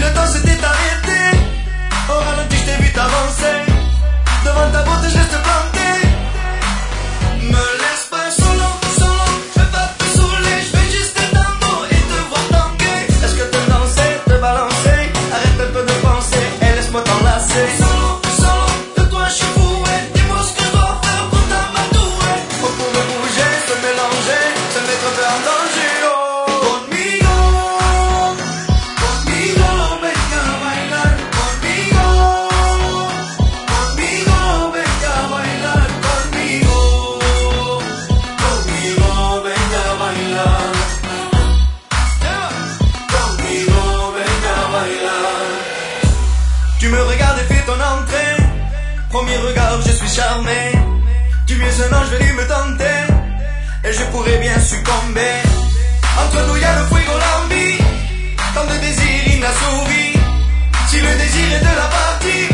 le temps s'était arrêté. Au ralenti, je t'ai vu t'avancer. Devant ta beauté, je reste planté. Me laisse pas solo, solo. Je vais pas te saouler, je vais juste être en dos et te voir tanguer. Est-ce que te danser, te balancer? Arrête un peu de penser et laisse-moi t'enlacer. Solo, solo, de toi je suis foué. Dis-moi ce que je dois faire pour t'amadouer. On pourrait bouger, se mélanger, se mettre un peu en danger. Oh. Conmigo, conmigo, venga a bailar. Conmigo, conmigo, venga a bailar. Conmigo, conmigo, venga a bailar. Conmigo, venga a bailar. Tu me regardes et fais ton entrée. Premier regard, je suis charmé. Tu viens un ange venu me tenter. Et je pourrais bien succomber. Entre nous y'a le fuego, l'envie. Tant de désirs inassouvis. Si le désir est de la partie,